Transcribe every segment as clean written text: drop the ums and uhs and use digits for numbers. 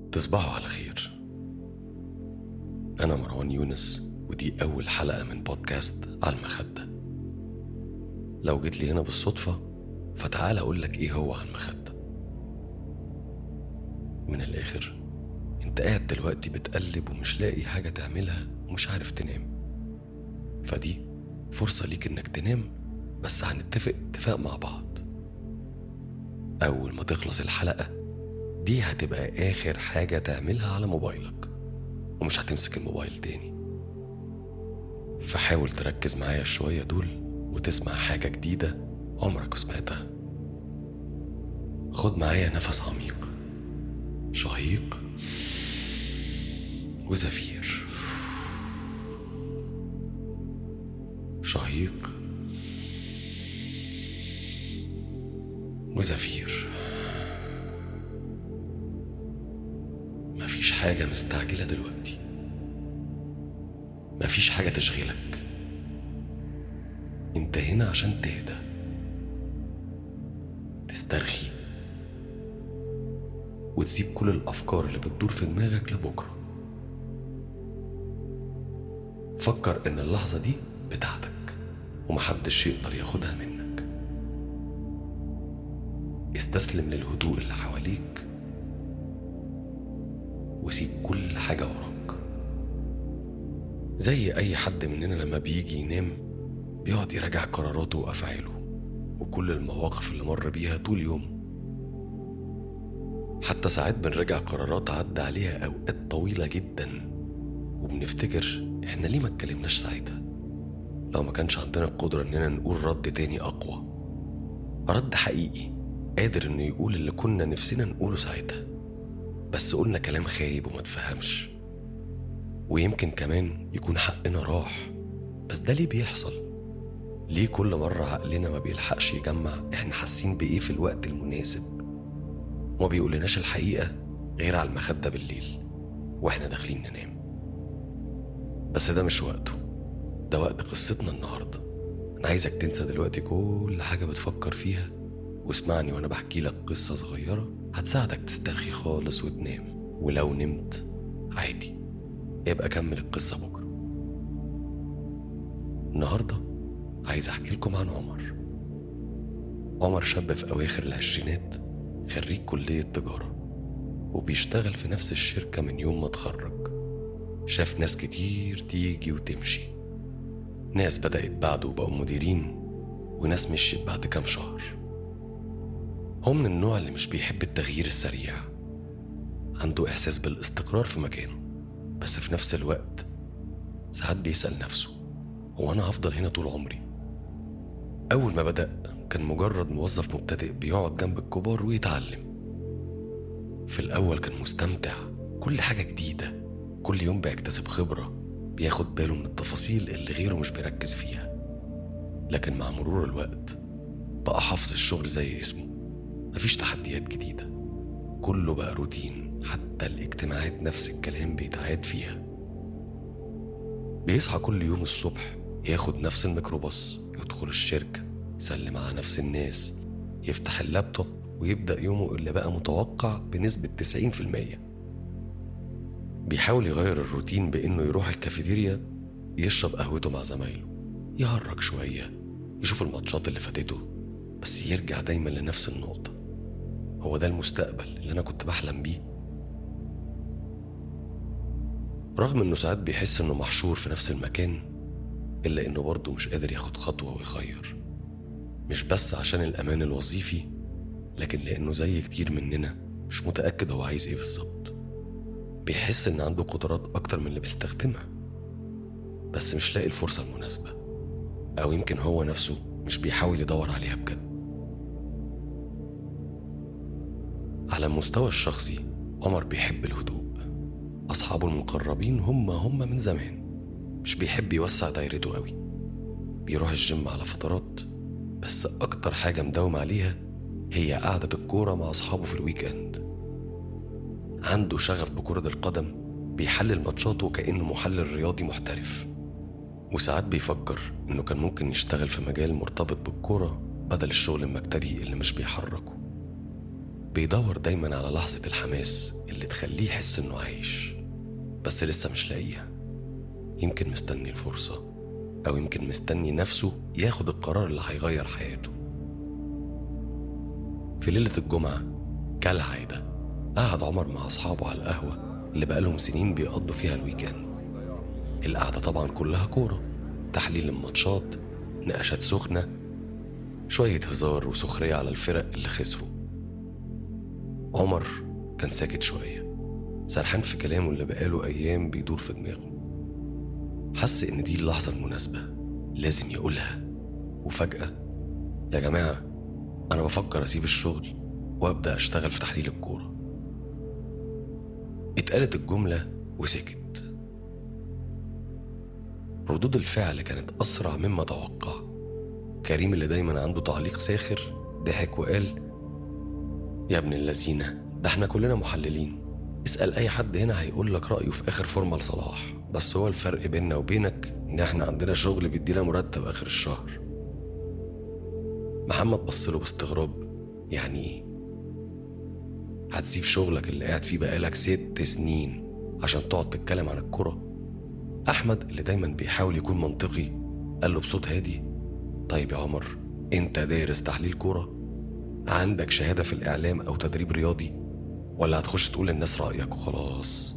تصبحوا على خير. أنا مروان يونس، ودي أول حلقة من بودكاست على المخدة. لو جيت لي هنا بالصدفة فتعال أقولك إيه هو على المخدة. من الآخر، أنت قاعد دلوقتي بتقلب ومش لاقي حاجة تعملها ومش عارف تنام، فدي فرصة ليك إنك تنام، بس هنتفق اتفاق مع بعض. أول ما تخلص الحلقة دي هتبقى آخر حاجة تعملها على موبايلك، ومش هتمسك الموبايل تاني. فحاول تركز معايا شوية دول وتسمع حاجة جديدة عمرك ما سمعتها. خد معايا نفس عميق، شهيق وزفير، شهيق وزفير. مفيش حاجة مستعجلة دلوقتي، مفيش حاجة تشغلك. انت هنا عشان تهدى، تسترخي، وتسيب كل الأفكار اللي بتدور في دماغك لبكرة. فكر إن اللحظة دي بتاعتك ومحدش يقدر ياخدها منك. استسلم للهدوء اللي حواليك وسيب كل حاجة وراك. زي أي حد مننا لما بيجي ينام بيقعد يراجع قراراته وأفعاله وكل المواقف اللي مر بيها طول يوم. حتى ساعات بنراجع قرارات عدى عليها أوقات طويلة جدا وبنفتكر إحنا ليه ما اتكلمناش ساعتها. لو ما كانش عندنا القدرة إننا نقول رد تاني أقوى، رد حقيقي قادر إنه يقول اللي كنا نفسنا نقوله ساعتها، بس قلنا كلام خايب وما تفهمش، ويمكن كمان يكون حقنا راح. بس ده ليه بيحصل؟ ليه كل مرة عقلنا ما بيلحقش يجمع إحنا حاسين بإيه في الوقت المناسب، وما بيقولناش الحقيقة غير على المخدة بالليل وإحنا داخلين ننام؟ بس ده مش وقته، ده وقت قصتنا النهاردة. أنا عايزك تنسى دلوقتي كل حاجة بتفكر فيها واسمعني وأنا بحكي لك قصة صغيرة هتساعدك تسترخي خالص وتنام. ولو نمت عادي، يبقى كمل القصة بكرة. النهاردة عايز أحكي لكم عن عمر. عمر شاب في أواخر العشرينات، خريج كلية تجارة وبيشتغل في نفس الشركة من يوم ما اتخرج. شاف ناس كتير تيجي وتمشي، ناس بدأت بعده وبقوا مديرين، وناس مشيت بعد كام شهر. هو من النوع اللي مش بيحب التغيير السريع، عنده إحساس بالاستقرار في مكانه، بس في نفس الوقت ساعات بيسأل نفسه هو أنا هفضل هنا طول عمري؟ أول ما بدأ كان مجرد موظف مبتدئ بيقعد جنب الكبار ويتعلم. في الأول كان مستمتع، كل حاجة جديدة، كل يوم بيكتسب خبرة، بياخد باله من التفاصيل اللي غيره مش بيركز فيها. لكن مع مرور الوقت بقى حافظ الشغل زي اسمه، مفيش تحديات جديدة، كله بقى روتين، حتى الاجتماعات نفس الكلام بيتعاد فيها. بيصحى كل يوم الصبح ياخد نفس الميكروباص، يدخل الشركة، يسلم على نفس الناس، يفتح اللابتوب ويبدأ يومه اللي بقى متوقع بنسبة 90%. بيحاول يغير الروتين بإنه يروح الكافيتيريا يشرب قهوته مع زمايله، يهرج شوية، يشوف الماتشات اللي فاتته، بس يرجع دايما لنفس النقطة. هو ده المستقبل اللي أنا كنت بحلم بيه؟ رغم إنه ساعات بيحس إنه محشور في نفس المكان، إلا إنه برضه مش قادر ياخد خطوة ويغير. مش بس عشان الأمان الوظيفي، لكن لأنه زي كتير مننا مش متأكد هو عايز إيه بالظبط. بيحس إن عنده قدرات أكتر من اللي بيستخدمها، بس مش لاقي الفرصة المناسبة، أو يمكن هو نفسه مش بيحاول يدور عليها بجد. على المستوى الشخصي عمر بيحب الهدوء. أصحابه المقربين هم من زمان، مش بيحب يوسع دايرته قوي. بيروح الجيم على فترات، بس أكتر حاجة مداوم عليها هي قعدة الكورة مع أصحابه في الويك اند. عنده شغف بكرة القدم، بيحلل ماتشاته كأنه محلل رياضي محترف. وساعات بيفكر إنه كان ممكن يشتغل في مجال مرتبط بالكورة بدل الشغل المكتبي اللي مش بيحركه. بيدور دايما على لحظة الحماس اللي تخليه يحس إنه عايش، بس لسه مش لاقيها. يمكن مستني الفرصة، أو يمكن مستني نفسه ياخد القرار اللي هيغير حياته. في ليلة الجمعة كالعادة قعد عمر مع أصحابه على القهوة اللي بقالهم سنين بيقضوا فيها الويكند. القعدة طبعا كلها كورة، تحليل الماتشات، نقاشات سخنة، شوية هزار وسخرية على الفرق اللي خسروا. عمر كان ساكت شوية، سرحان في كلامه اللي بقاله أيام بيدور في دماغه. حس إن دي اللحظة المناسبة لازم يقولها. وفجأة: يا جماعة، أنا بفكر أسيب الشغل وأبدأ أشتغل في تحليل الكورة. اتقالت الجملة وسكت. ردود الفعل كانت أسرع مما توقع. كريم اللي دايما عنده تعليق ساخر ضحك وقال: يا ابن اللذينة، ده احنا كلنا محللين، اسأل أي حد هنا هيقول لك رأيه في آخر فورمة لصلاح، بس هو الفرق بيننا وبينك إن احنا عندنا شغل بيدينا مرتب آخر الشهر. محمد بصله باستغراب: يعني ايه؟ هتسيب شغلك اللي قاعد فيه بقالك 6 سنين عشان تقعد تتكلم عن الكرة؟ أحمد اللي دايما بيحاول يكون منطقي قال له بصوت هادي: طيب يا عمر، انت دارس تحليل كرة؟ عندك شهادة في الإعلام أو تدريب رياضي؟ ولا هتخش تقول للناس رأيك وخلاص؟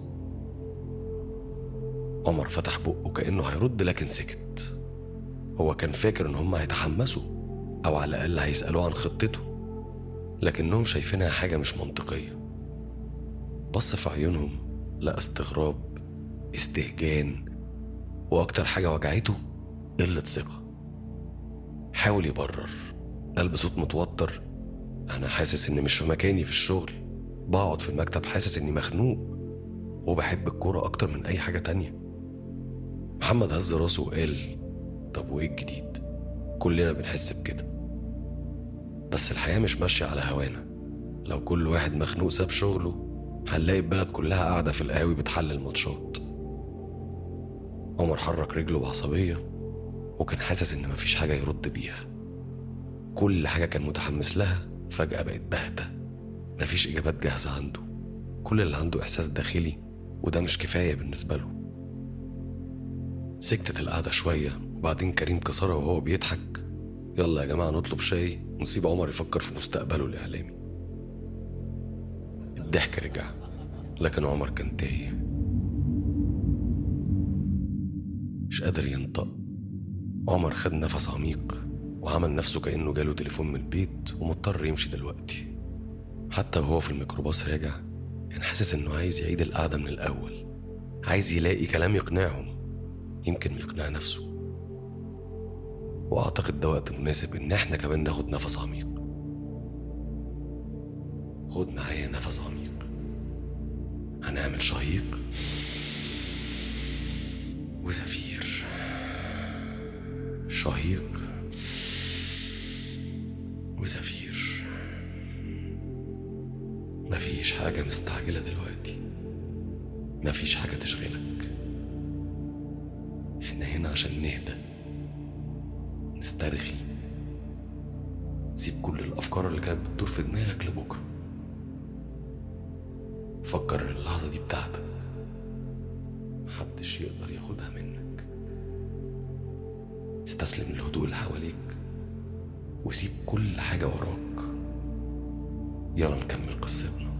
عمر فتح بقه كأنه هيرد لكن سكت. هو كان فاكر إن هم هيتحمسوا أو على الأقل هيسألوه عن خطته، لكنهم شايفينها حاجة مش منطقية. بص في عيونهم لقى استغراب، استهجان، وأكتر حاجة وجعته قلة ثقة. حاول يبرر، قال بصوت متوتر: أنا حاسس إني مش في مكاني في الشغل، بقعد في المكتب حاسس إني مخنوق، وبحب الكورة أكتر من أي حاجة تانية. محمد هز راسه وقال: طب وإيه الجديد؟ كلنا بنحس بكده، بس الحياة مش ماشية على هوانا. لو كل واحد مخنوق ساب شغله هنلاقي البلد كلها قاعدة في القهاوي بتحلل ماتشات. عمر حرك رجله بعصبية وكان حاسس إن مفيش حاجة يرد بيها. كل حاجة كان متحمس لها فجأة بقت باهتة، مفيش إجابات جاهزة عنده. كل اللي عنده إحساس داخلي، وده مش كفاية بالنسبة له. سكتت القعدة شوية وبعدين كريم كسرها وهو بيضحك: يلا يا جماعة نطلب شاي ونسيب عمر يفكر في مستقبله الإعلامي. الضحك رجع، لكن عمر كان تايه، مش قادر ينطق. عمر خد نفس عميق وعمل نفسه كأنه جاله تليفون من البيت ومضطر يمشي دلوقتي. حتى وهو في الميكروباص راجع كان حاسس إنه عايز يعيد القعدة من الأول، عايز يلاقي كلام يقنعهم، يمكن يقنع نفسه. وأعتقد ده وقت مناسب إن احنا كمان ناخد نفس عميق. خد معايا نفس عميق. هنعمل شهيق وزفير، شهيق وزفير. مفيش حاجة مستعجلة دلوقتي، مفيش حاجة تشغلك. احنا هنا عشان نهدى، نسترخي. سيب كل الأفكار اللي كانت بتدور في دماغك لبكرة. فكر إن اللحظة دي بتاعتك، محدش يقدر ياخدها منك. استسلم للهدوء اللي حواليك وسيب كل حاجة وراك. يلا نكمل قصتنا.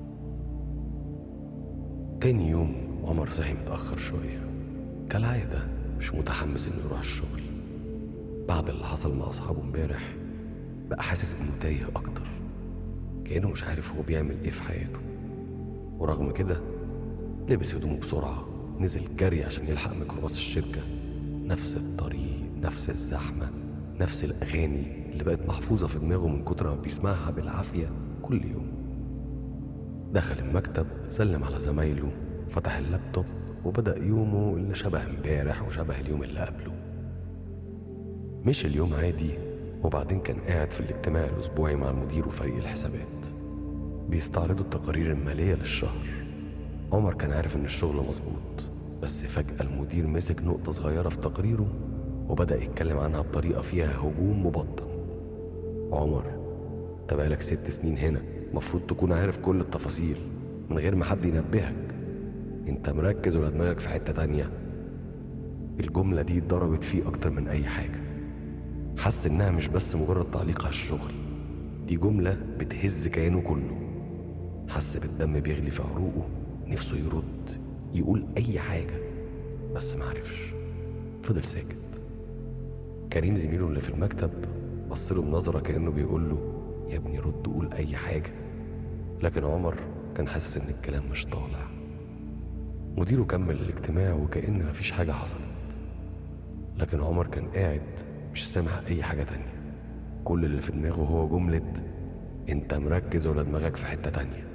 تاني يوم عمر صحي متأخر شوية، كالعادة مش متحمس إنه يروح الشغل. بعد اللي حصل مع أصحابه امبارح بقى حاسس إنه تايه أكتر، كأنه مش عارف هو بيعمل إيه في حياته. ورغم كده لبس هدومه بسرعة، نزل جري عشان يلحق ميكروباص الشركة. نفس الطريق، نفس الزحمة، نفس الأغاني اللي بقت محفوظة في دماغه من كتر ما بيسمعها بالعافية كل يوم. دخل المكتب، سلم على زمايله، فتح اللابتوب وبدأ يومه اللي شبه امبارح وشبه اليوم اللي قبله. مش اليوم عادي، وبعدين كان قاعد في الاجتماع الأسبوعي مع المدير وفريق الحسابات بيستعرضوا التقارير المالية للشهر. عمر كان عارف إن الشغل مظبوط، بس فجأة المدير مسك نقطة صغيرة في تقريره وبدأ يتكلم عنها بطريقة فيها هجوم مبطن. عمر، انت بقالك 6 سنين هنا مفروض تكون عارف كل التفاصيل من غير ما حد ينبهك. انت مركز ولا دماغك في حتة تانية؟ الجملة دي ضربت فيه اكتر من اي حاجة. حس انها مش بس مجرد تعليق على الشغل، دي جملة بتهز كيانه كله. حس بالدم بيغلي في عروقه، نفسه يرد يقول اي حاجة بس معرفش، فضل ساكت. كريم زميله اللي في المكتب بصله بنظرة كأنه بيقول له يا ابني رد قول اي حاجة، لكن عمر كان حاسس ان الكلام مش طالع. مديره كمل الاجتماع وكأن مفيش حاجة حصلت، لكن عمر كان قاعد مش سامع اي حاجة تانية. كل اللي في دماغه هو جملة انت مركز ولا دماغك في حتة تانية.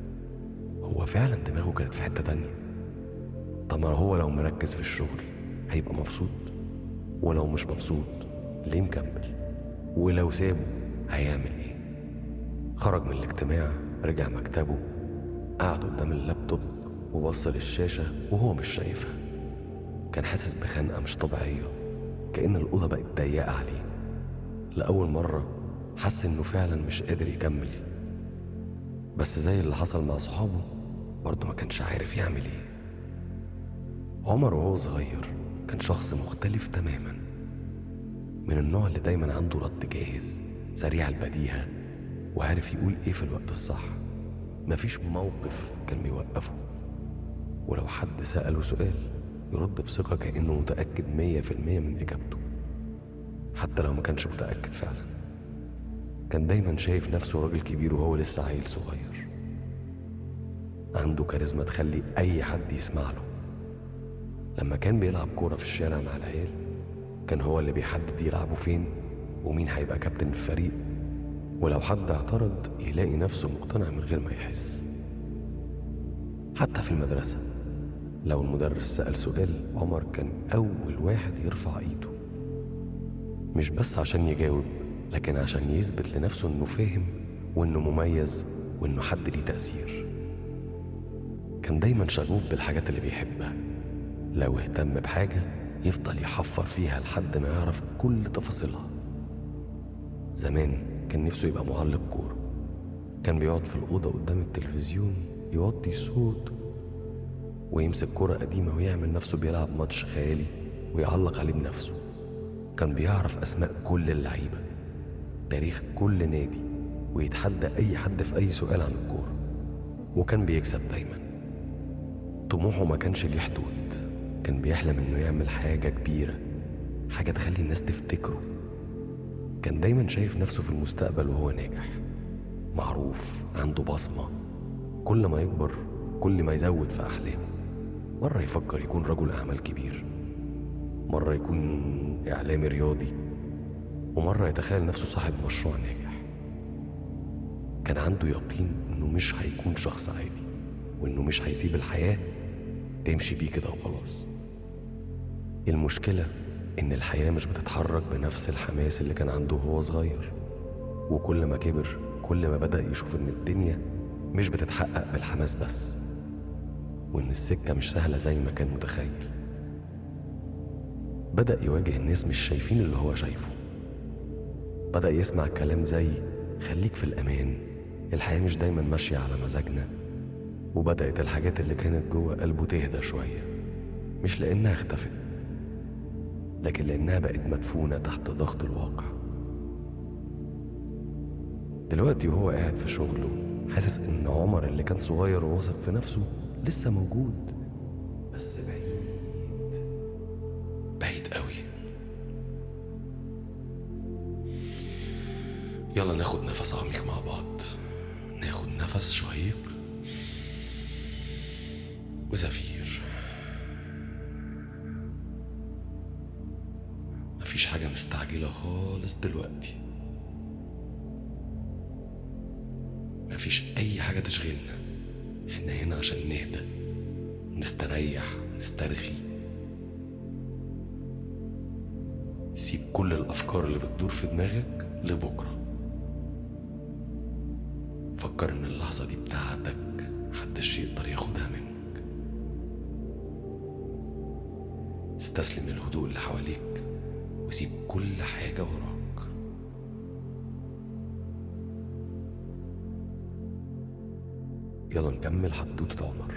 هو فعلا دماغه كانت في حتة تانية. طب ما هو لو مركز في الشغل هيبقى مبسوط، ولو مش مبسوط ليه مكمل؟ ولو سابه هيعمل ايه؟ خرج من الاجتماع، رجع مكتبه، قعد قدام اللابتوب وبص للشاشة وهو مش شايفها. كان حاسس بخنقة مش طبيعية، كأن الأوضة بقت ضيقة عليه. لأول مرة حس إنه فعلا مش قادر يكمل، بس زي اللي حصل مع صحابه برضه ما كانش عارف يعمل ايه. عمر وهو صغير كان شخص مختلف تماما، من النوع اللي دايما عنده رد جاهز، سريع البديهة، وعارف يقول ايه في الوقت الصح. مفيش موقف كان بيوقفه، ولو حد سأله سؤال يرد بثقة كأنه متأكد 100% من إجابته، حتى لو ما كانش متأكد فعلا. كان دايما شايف نفسه راجل كبير وهو لسه عيل صغير. عنده كاريزما تخلي أي حد يسمع له. لما كان بيلعب كورة في الشارع مع العيال كان هو اللي بيحدد يلعبوا فين ومين هيبقى كابتن الفريق، ولو حد اعترض يلاقي نفسه مقتنع من غير ما يحس. حتى في المدرسة لو المدرس سأل سؤال عمر كان أول واحد يرفع إيده، مش بس عشان يجاوب لكن عشان يثبت لنفسه إنه فاهم وإنه مميز وإنه حد ليه تأثير. كان دايما شغوف بالحاجات اللي بيحبها. لو اهتم بحاجة يفضل يحفر فيها لحد ما يعرف كل تفاصيلها. زمان كان نفسه يبقى معلق كورة. كان بيقعد في الأوضة قدام التلفزيون يوطي الصوت ويمسك كرة قديمة ويعمل نفسه بيلعب ماتش خيالي ويعلق عليه بنفسه. كان بيعرف أسماء كل اللعيبة، تاريخ كل نادي، ويتحدى أي حد في أي سؤال عن الكورة، وكان بيكسب دايما. طموحه ما كانش ليه حدود. كان بيحلم إنه يعمل حاجة كبيرة، حاجة تخلي الناس تفتكره. كان دايما شايف نفسه في المستقبل وهو ناجح، معروف، عنده بصمة. كل ما يكبر كل ما يزود في أحلامه. مرة يفكر يكون رجل أعمال كبير، مرة يكون إعلامي رياضي، ومرة يتخيل نفسه صاحب مشروع ناجح. كان عنده يقين إنه مش هيكون شخص عادي، وإنه مش هيسيب الحياة تمشي بيه كده وخلاص. المشكلة إن الحياة مش بتتحرك بنفس الحماس اللي كان عنده وهو صغير، وكل ما كبر كل ما بدأ يشوف إن الدنيا مش بتتحقق بالحماس بس، وإن السكة مش سهلة زي ما كان متخيل. بدأ يواجه الناس مش شايفين اللي هو شايفه. بدأ يسمع كلام زي خليك في الأمان، الحياة مش دايما ماشية على مزاجنا. وبدأت الحاجات اللي كانت جوه قلبه تهدى شوية، مش لأنها اختفت لكن لأنها بقت مدفونة تحت ضغط الواقع. دلوقتي وهو قاعد في شغله حاسس إن عمر اللي كان صغير وواثق في نفسه لسه موجود، بس بعيد قوي. يلا ناخد نفس عميق مع بعض، ناخد نفس شهيق وزفير. مفيش حاجة مستعجلة خالص دلوقتي، مفيش أي حاجة تشغلنا. احنا هنا عشان نهدى، نستريح، نسترخي. سيب كل الأفكار اللي بتدور في دماغك لبكرة. فكر إن اللحظة دي بتاعتك، محدش يقدر ياخدها منك. استسلم للهدوء اللي حواليك وسيب كل حاجة وراك. يلا نكمل حدوتة عمر.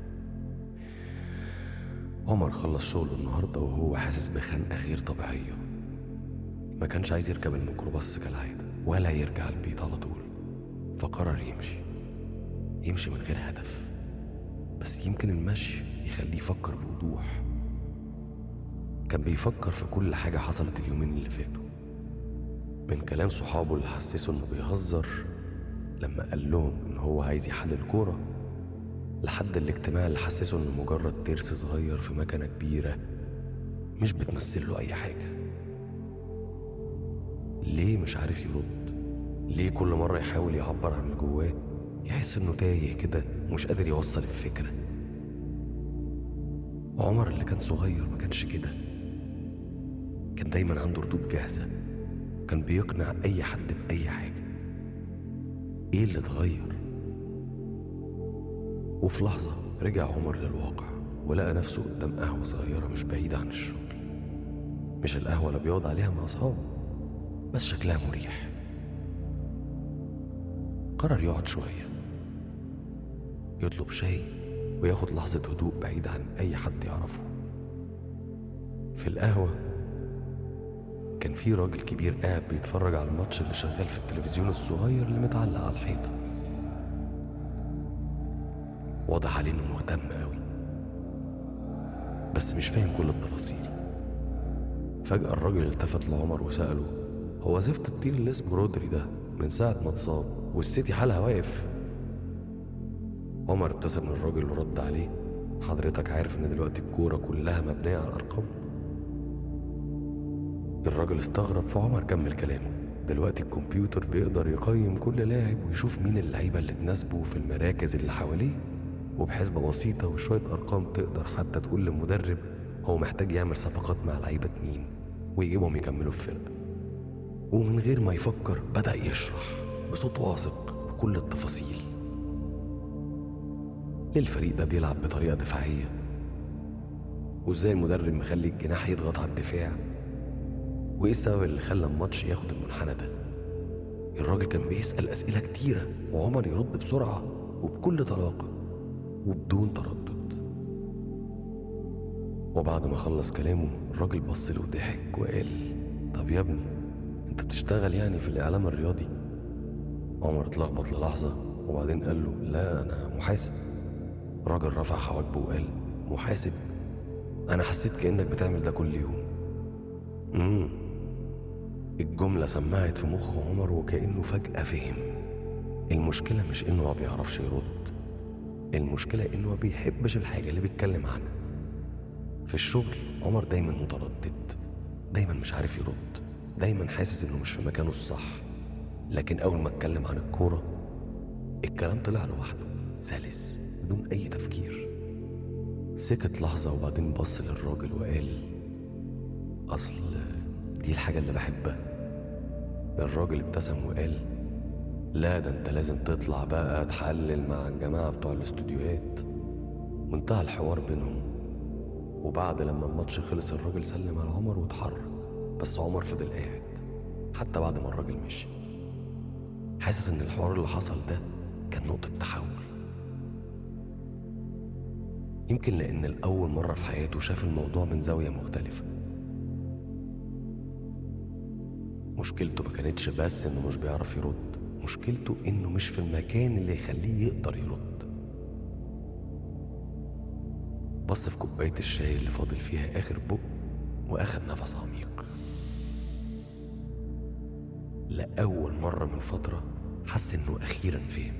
عمر خلص شغله النهاردة وهو حاسس بخنقة غير طبيعية. ما كانش عايز يركب الميكروباص كالعادة ولا يرجع البيت على طول، فقرر يمشي من غير هدف، بس يمكن المشي يخليه يفكر بوضوح. كان بيفكر في كل حاجة حصلت اليومين اللي فاتوا، من كلام صحابه اللي حسسه انه بيهزر لما قال لهم ان هو عايز يحلل كورة، لحد الاجتماع اللي حسسه انه مجرد ترس صغير في مكنة كبيرة مش بتمثل له اي حاجة. ليه مش عارف يرد؟ ليه كل مرة يحاول يعبر عن اللي جواه يحس انه تايه كده ومش قادر يوصل الفكرة؟ عمر اللي كان صغير ما كانش كده، كان دايما عنده ردود جاهزة، كان بيقنع اي حد بأي حاجة. ايه اللي اتغير؟ وفي لحظة رجع عمر للواقع ولقى نفسه قدام قهوة صغيرة مش بعيدة عن الشغل. مش القهوة اللي بيقعد عليها مع أصحابه، بس شكلها مريح. قرر يقعد شوية يطلب شاي وياخد لحظة هدوء بعيد عن أي حد يعرفه. في القهوة كان في راجل كبير قاعد بيتفرج على الماتش اللي شغال في التلفزيون الصغير اللي متعلق على الحيطة. واضح عليه انه مهتم قوي بس مش فاهم كل التفاصيل. فجأة الراجل التفت لعمر وسأله: هو زفت الطير اللي اسمه رودري ده من ساعة ما اتصاب والسيتي حالها واقف؟ عمر ابتسم للراجل ورد عليه: حضرتك عارف ان دلوقتي الكورة كلها مبنية على الأرقام؟ الراجل استغرب فعمر كمل كلامه: دلوقتي الكمبيوتر بيقدر يقيم كل لاعب ويشوف مين اللعيبة اللي تناسبه في المراكز اللي حواليه، وبحسبة بسيطة وشوية أرقام تقدر حتى تقول للمدرب هو محتاج يعمل صفقات مع لعيبة مين ويجيبهم يكملوا الفرقة. ومن غير ما يفكر بدأ يشرح بصوت واثق بكل التفاصيل. ليه الفريق ده بيلعب بطريقة دفاعية، وازاي المدرب مخلي الجناح يضغط على الدفاع، وايه السبب اللي خلى الماتش ياخد المنحنى ده. الراجل كان بيسأل أسئلة كتيرة وعمر يرد بسرعة وبكل طلاقة وبدون تردد. وبعد ما خلص كلامه الراجل بص له وضحك وقال: طب يا ابني انت بتشتغل يعني في الإعلام الرياضي؟ عمر اتلخبط للحظة وبعدين قال له: لا أنا محاسب. الراجل رفع حواجبه وقال: محاسب؟ أنا حسيت كأنك بتعمل ده كل يوم. الجملة سمعت في مخ عمر وكأنه فجأة فهم. المشكلة مش إنه ما بيعرفش يرد، المشكلة إنه ما بيحبش الحاجة اللي بيتكلم عنها. في الشغل عمر دايما متردد، دايما مش عارف يرد، دايما حاسس إنه مش في مكانه الصح. لكن أول ما اتكلم عن الكورة الكلام طلع لوحده سلس بدون أي تفكير. سكت لحظة وبعدين بص للراجل وقال: أصل دي الحاجة اللي بحبها. الراجل ابتسم وقال: لا ده انت لازم تطلع بقى تحلل مع الجماعة بتوع الاستوديوهات. وانتهى الحوار بينهم. وبعد لما الماتش خلص الراجل سلم على عمر واتحرك، بس عمر فضل قاعد حتى بعد ما الراجل مشي، حاسس ان الحوار اللي حصل ده كان نقطة تحول. يمكن لان الأول مرة في حياته شاف الموضوع من زاوية مختلفة. مشكلته ما كانتش بس انه مش بيعرف يرد، مشكلته انه مش في المكان اللي يخليه يقدر يرد. بص في كوباية الشاي اللي فاضل فيها آخر بق وأخد نفس عميق. لأول مرة من فترة حس انه أخيرا فهم.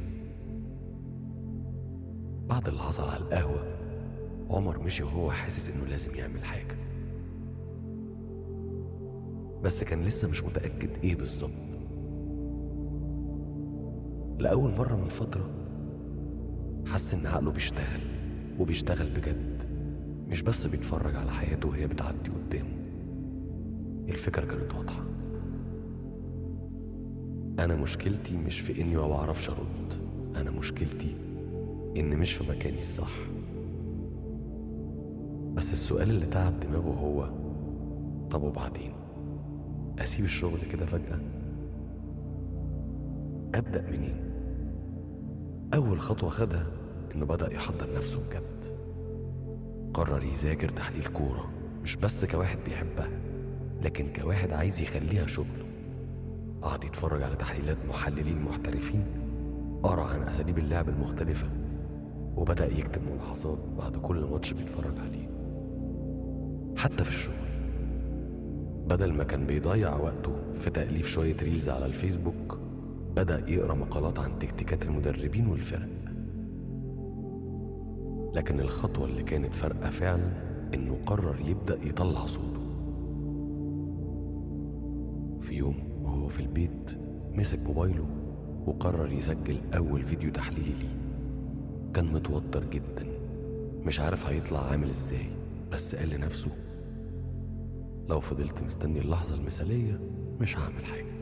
بعد اللي حصل على القهوة عمر مشي وهو حاسس انه لازم يعمل حاجة، بس كان لسه مش متأكد ايه بالظبط. لأول مرة من فترة حس ان عقله بيشتغل وبيشتغل بجد، مش بس بيتفرج على حياته وهي بتعدي قدامه. الفكرة كانت واضحة: أنا مشكلتي مش في إني ما بعرفش أرد، أنا مشكلتي إن مش في مكاني الصح. بس السؤال اللي تعب دماغه هو: طب وبعدين؟ أسيب الشغل كده فجأة؟ أبدأ منين؟ أول خطوة خدها إنه بدأ يحضر نفسه بجد. قرر يذاكر تحليل كورة، مش بس كواحد بيحبها لكن كواحد عايز يخليها شغله. قعد يتفرج على تحليلات محللين محترفين، قرأ عن أساليب اللعب المختلفة، وبدأ يكتب ملاحظات بعد كل ماتش بيتفرج عليه. حتى في الشغل، بدل ما كان بيضيع وقته في تأليف شوية ريلز على الفيسبوك، بدأ يقرأ مقالات عن تكتيكات المدربين والفرق. لكن الخطوة اللي كانت فارقة فعلا إنه قرر يبدأ يطلع صوته. في يوم وهو في البيت مسك موبايله وقرر يسجل أول فيديو تحليلي ليه. كان متوتر جدا، مش عارف هيطلع عامل ازاي، بس قال لنفسه لو فضلت مستني اللحظة المثالية مش هعمل حاجة.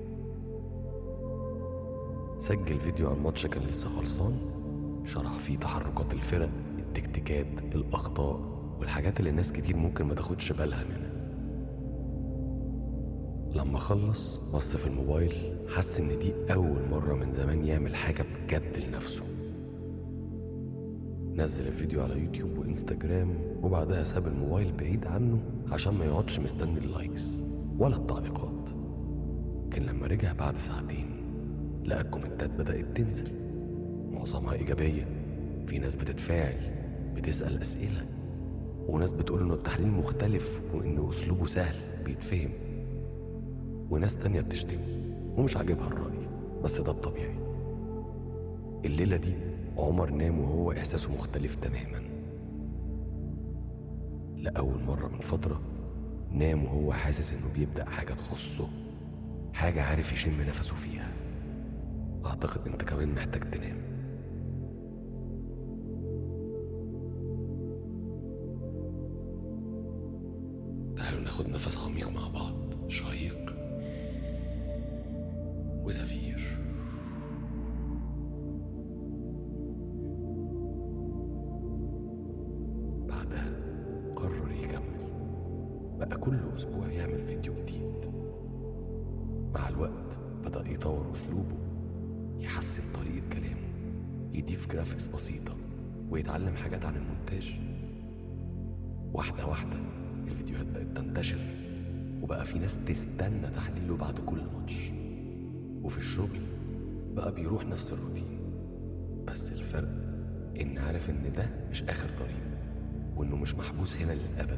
سجل فيديو عن ماتش كان لسه خلصان، شرح فيه تحركات الفرق، التكتيكات، الأخطاء، والحاجات اللي ناس كتير ممكن ما تاخدش بالها منها. لما خلص بص في الموبايل، حس ان دي أول مرة من زمان يعمل حاجة بجد لنفسه. نزل الفيديو على يوتيوب وإنستجرام، وبعدها ساب الموبايل بعيد عنه عشان ما يقعدش مستني اللايكس ولا التعليقات. لكن لما رجع بعد ساعتين لقى الكومنتات بدأت تنزل، معظمها إيجابية. في ناس بتتفاعل، بتسأل أسئلة، وناس بتقول إنه التحليل مختلف وإنه أسلوبه سهل بيتفهم، وناس تانية بتشتمه ومش عاجبها الرأي، بس ده الطبيعي. الليلة دي عمر نام وهو إحساسه مختلف تماما. لأول مرة من فترة نام وهو حاسس إنه بيبدأ حاجة تخصه، حاجة عارف يشم نفسه فيها. أعتقد أنت كمان محتاج تنام. تعالوا ناخد نفس عميق مع بعض، شهيق وزفير. بعدها قرر يكمل. بقى كل أسبوع يعمل فيديو جديد. مع الوقت بدأ يطور أسلوبه، يحسن طريقة كلامه، يضيف جرافيكس بسيطة، ويتعلم حاجات عن المونتاج. واحدة واحدة الفيديوهات بقت تنتشر، وبقى في ناس تستنى تحليله بعد كل ماتش. وفي الشغل بقى بيروح نفس الروتين، بس الفرق إن عارف إن ده مش آخر طريق، وإنه مش محبوس هنا للأبد.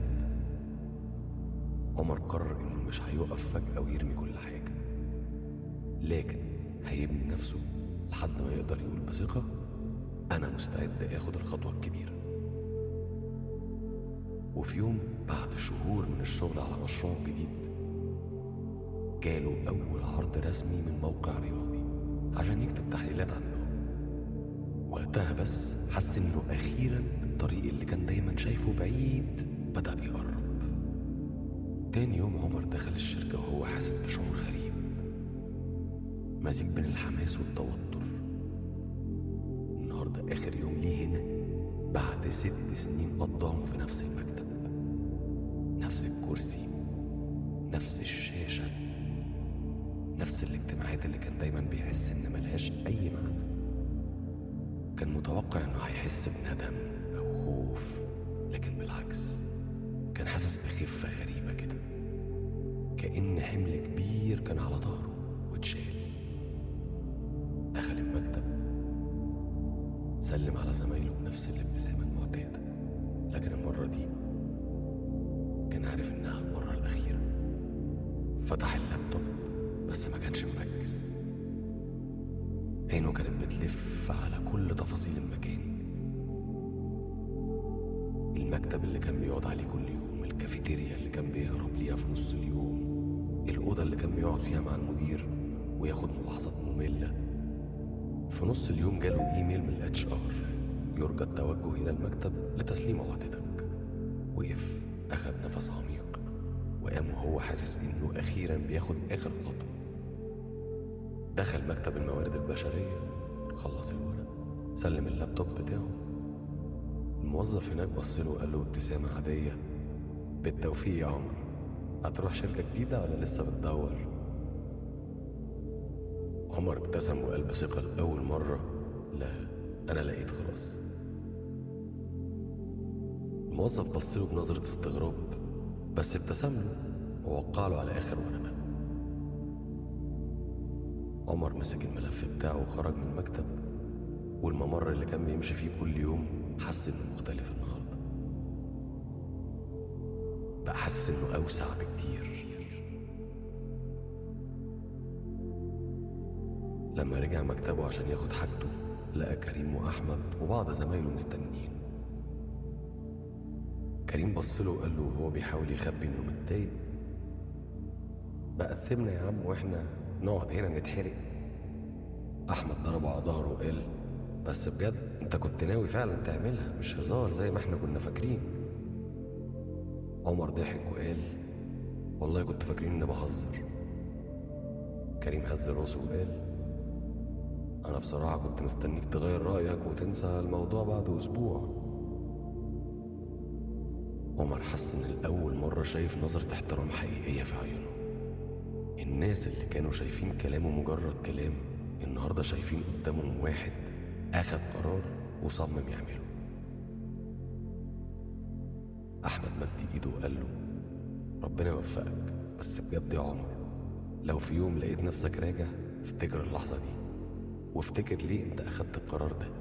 عمر قرر إنه مش هيقف فجأة ويرمي كل حاجة، لكن هيبني نفسه لحد ما يقدر يقول بثقة أنا مستعد آخد الخطوة الكبيرة. وفي يوم بعد شهور من الشغل على مشروع جديد، جاله أول عرض رسمي من موقع رياضي عشان يكتب تحليلات عنه. وقتها بس حس إنه أخيرا الطريق اللي كان دايما شايفه بعيد بدأ بيقرب. تاني يوم عمر دخل الشركة وهو حاسس بشعور غريب، مزيج بين الحماس والتوتر. النهاردة آخر يوم ليه هنا بعد 6 سنين قضاهم في نفس المكتب، نفس الكرسي، نفس الشاشة، نفس الاجتماعات اللي كان دايما بيحس إن ملهاش أي معنى. كان متوقع إنه هيحس بندم أو خوف، لكن بالعكس كان حاسس بخفة غريبة كده، كأن حمل كبير كان على ظهره واتشال. دخل المكتب، سلم على زمايله بنفس الابتسامة المعتادة، لكن المرة دي كان عارف إنها المرة الأخيرة. فتح اللابتوب بس ما كانش مركز، عينه كانت بتلف على كل تفاصيل المكان. المكتب اللي كان بيقعد عليه كل يوم، الكافيتيريا اللي كان بيهرب ليها في نص اليوم، الأوضة اللي كان بيقعد فيها مع المدير وياخد ملاحظات مملة. في نص اليوم جاله إيميل من الHR يرجى التوجه إلى المكتب لتسليم عقدتك. وقف، أخد نفس عميق، وقام وهو حاسس إنه أخيرا بياخد آخر خطوة. دخل مكتب الموارد البشرية، خلص الورق، سلم اللابتوب بتاعه. الموظف هناك بصله وقال له ابتسامة عادية: بالتوفيق يا عمر، هتروح شركة جديدة ولا لسه بتدور؟ عمر ابتسم وقال بثقة لأول مرة: لا، أنا لقيت خلاص. الموظف بصله بنظرة استغراب، بس ابتسم له ووقع له على آخر ورقة. عمر مسك الملف بتاعه وخرج من المكتب، والممر اللي كان بيمشي فيه كل يوم حس إنه مختلف النهاردة. بقى حاسس إنه أوسع بكتير. لما رجع مكتبه عشان ياخد حاجته لقى كريم وأحمد وبعض زمايله مستنيين. كريم بصله وقال له وهو بيحاول يخبي إنه متضايق: بقى تسيبنا يا عم وإحنا نقعد هنا نتحرق. أحمد ضربه على ظهره وقال: بس بجد أنت كنت ناوي فعلا تعملها، مش هزار زي ما إحنا كنا فاكرين. عمر ضحك وقال: والله كنت فاكرين إني بهزر. كريم هز راسه وقال: أنا بصراحة كنت مستنيك تغير رأيك وتنسى الموضوع بعد أسبوع. عمر حس إن لأول مرة شايف نظرة احترام حقيقية في عيونه. الناس اللي كانوا شايفين كلامه مجرد كلام النهاردة شايفين قدامهم واحد أخد قرار وصمم يعمله. أحمد مد إيده وقال له: ربنا يوفقك، بس بجد يا عمر لو في يوم لقيت نفسك راجع افتكر اللحظة دي وافتكر ليه انت أخدت القرار ده.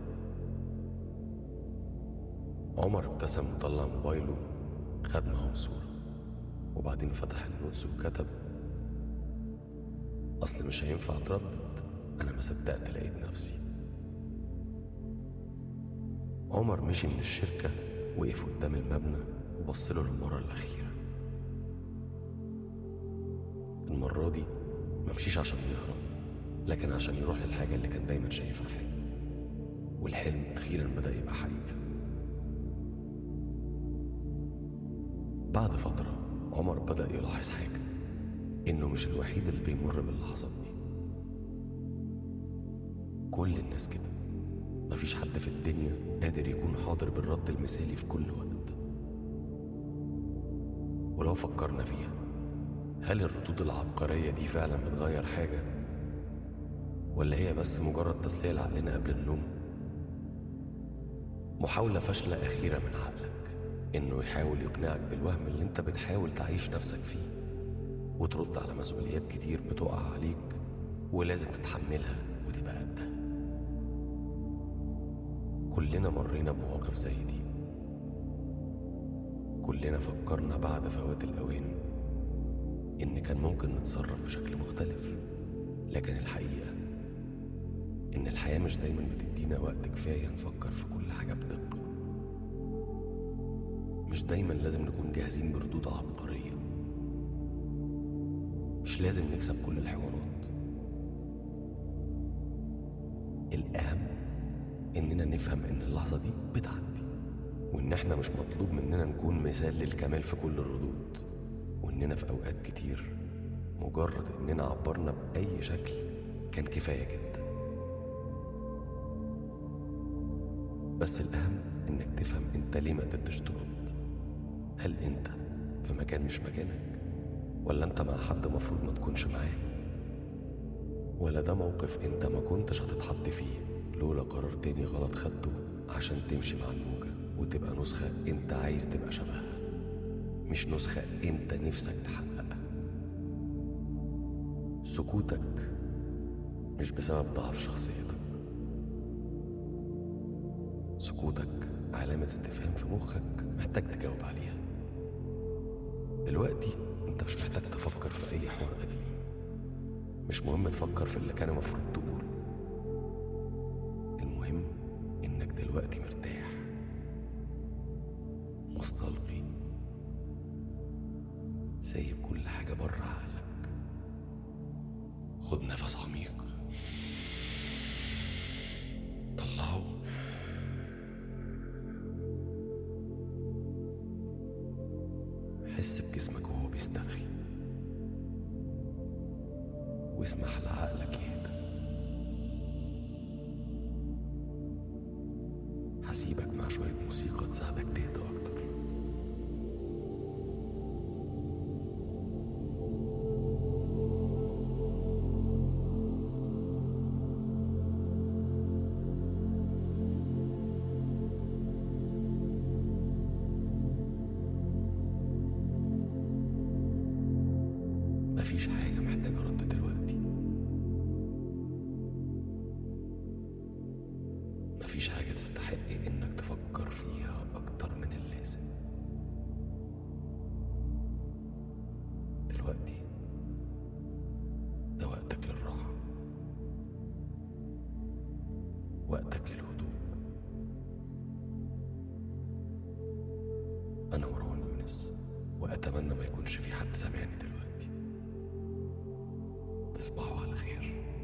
عمر ابتسم وطلع موبايله، خد معاهم صورة وبعدين فتح النوتس وكتب: أصل مش هينفع أتردد، أنا ما صدقت لقيت نفسي. عمر مشي من الشركة، وقف قدام المبنى وبصله للمرة الأخيرة. المرة دي ما مشيش عشان يهرب، لكن عشان يروح للحاجة اللي كان دايما شايفها حلم، والحلم أخيرا بدأ يبقى حقيقة. بعد فترة عمر بدأ يلاحظ حاجة، إنه مش الوحيد اللي بيمر باللحظات دي. كل الناس كده، مفيش حد في الدنيا قادر يكون حاضر بالرد المثالي في كل وقت. ولو فكرنا فيها، هل الردود العبقرية دي فعلا بتغير حاجة، ولا هي بس مجرد تسلية لعقلنا قبل النوم؟ محاولة فاشلة أخيرة من عقلك إنه يحاول يقنعك بالوهم اللي انت بتحاول تعيش نفسك فيه، وترد على مسؤوليات كتير بتقع عليك ولازم تتحملها وتبقى قدها. كلنا مرينا بمواقف زي دي، كلنا فكرنا بعد فوات الأوان إن كان ممكن نتصرف بشكل مختلف، لكن الحقيقة إن الحياة مش دايما بتدينا وقت كفاية نفكر في كل حاجة بدقة. مش دايما لازم نكون جاهزين بردود عبقرية، مش لازم نكسب كل الحوارات. الأهم إننا نفهم إن اللحظة دي بتعدي، وإن إحنا مش مطلوب مننا نكون مثال للكمال في كل الردود، وإننا في أوقات كتير مجرد إننا عبرنا بأي شكل كان كفاية جدا. بس الأهم إنك تفهم أنت ليه ما قدرتش ترد. هل أنت في مكان مش مكانك، ولا أنت مع حد مفروض ما تكونش معاه، ولا ده موقف أنت ما كنتش هتتحط فيه لولا قرار تاني غلط خدته عشان تمشي مع الموجة وتبقى نسخة أنت عايز تبقى شبهها، مش نسخة أنت نفسك تحققها. سكوتك مش بسبب ضعف شخصيتك، سكوتك علامة استفهام في مخك محتاج تجاوب عليها. دلوقتي انت مش محتاج تفكر في اي حوار قديم، مش مهم تفكر في اللي كان المفروض تقوله. المهم انك دلوقتي مرتاح، مستلقي، سايب كل حاجة بره عقلك. خد نفس عميق، طلعه، حس بجسمك وهو بيسترخي، واسمح لعقلك يهدى. هسيبك مع شوية موسيقى تساعدك تهدى أكتر. مفيش حاجة محتاجة رد دلوقتي. مفيش حاجة تستحق إنك تفكر فيها أكتر من اللازم. دلوقتي ده وقتك للراحة، وقتك للهدوء. أنا مروان يونس، وأتمنى ما يكونش في حد سامعني دلوقتي. تصبحوا على خير.